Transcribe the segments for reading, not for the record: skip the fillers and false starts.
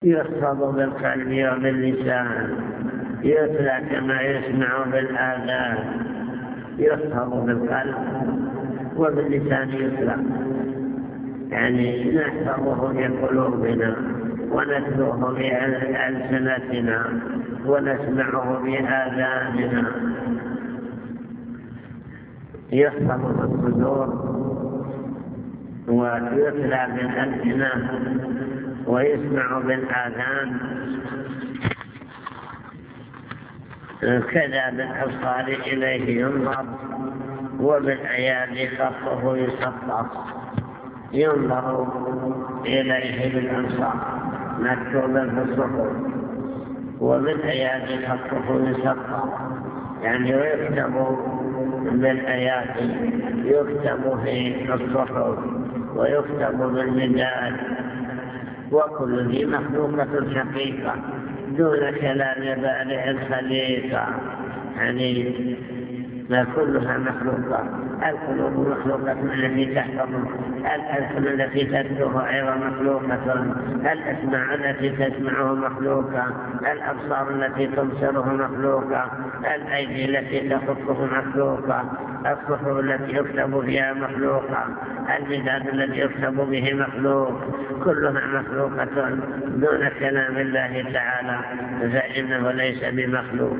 يحفظ بالقلب وباللسان، يتلى كما يسمع بالآذان. يحفظ بالقلب وباللسان يتلى، يعني نحفظه بقلوبنا ونتلوه بألسنتنا ونسمعه بآذاننا. يحفظ بالصدور ويتلى بالألسنة ويسمع بالآذان، كذا بالأبصار إليه ينظر وبالأيادي خطه يسطر. ينظر إليه بالأبصار مكتوبا في الصحف، وبالأيادي خطه يسطر، يعني يكتب بالأيادي، يكتب في الصحف ويكتب بالمداد. وكل ذي مخلوقة حقيقة دون كلام بارئ الخليقة، يعني ما كلها مخلوقة. القلوب مخلوقة التي تحفظ، الألسن التي تتلوه أيضا مخلوقة، الأسماع التي تسمعه مخلوقة، الأبصار التي تبصره مخلوقة، الأيدي التي تخطه مخلوقة، الصحف التي يكتب فيها مخلوقة، المداد الذي يكتب به مخلوق، كلها مخلوقة دون كلام الله تعالى، فإنه ليس بمخلوق.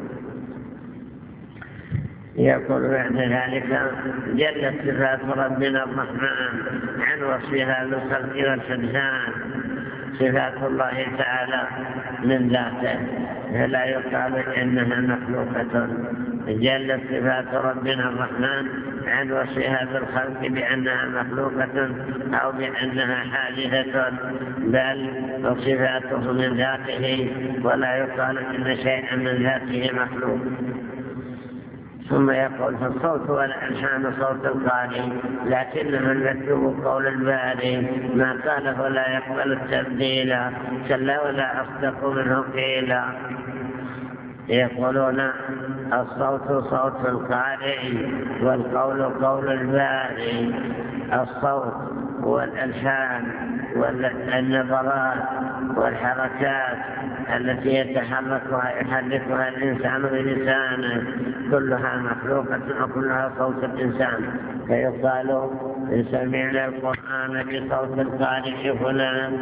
يقول بعد ذلك: جلت صفات ربنا الرحمن عن وصفها بالخلق والإنسان. صفات الله تعالى من ذاته فلا يقال إنها مخلوقة. جلت صفات ربنا الرحمن عن وصفها بالخلق بأنها مخلوقة أو بأنها حادثة، بل صفاته من ذاته ولا يقال إن شيئا من ذاته مخلوق. ثم يقول: فالصوت والألحان صوت القارئ، لكنه المكتوب قول الباري، ما قاله لا يقبل التبديل، كلا ولا أصدق منه قيلا. يقولون الصوت صوت القارئ والقول قول الباري. الصوت والألحان والنظرات والحركات التي يحركها الإنسان بلسانه كلها مخلوقة وكلها صوت الإنسان. فيقال: إن سمعنا القرآن بصوت القارئ فلان.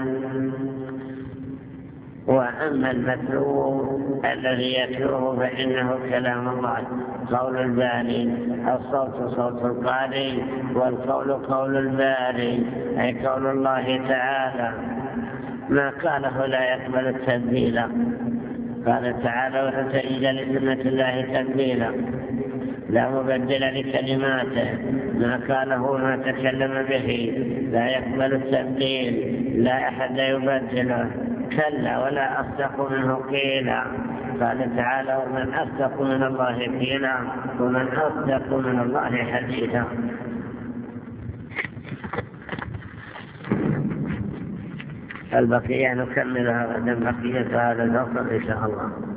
وأما المتلو الذي يتلوه فإنه كلام الله قول الباري. الصوت صوت القارئ والقول قول الباري، أي قول الله تعالى. ما قاله لا يقبل التبديل. قال تعالى: ولن تجد لسنة الله تبديلا، لا مبدل لكلماته. ما قاله وما تكلم به لا يقبل التبديل، لا أحد يبدله. كلا ولا أصدق منه قيلا. قال تعالى: ومن أصدق من الله قيلا، ومن أصدق من الله حديثا. البقية نكملها غدا، بقية هذا الفصل إن شاء الله.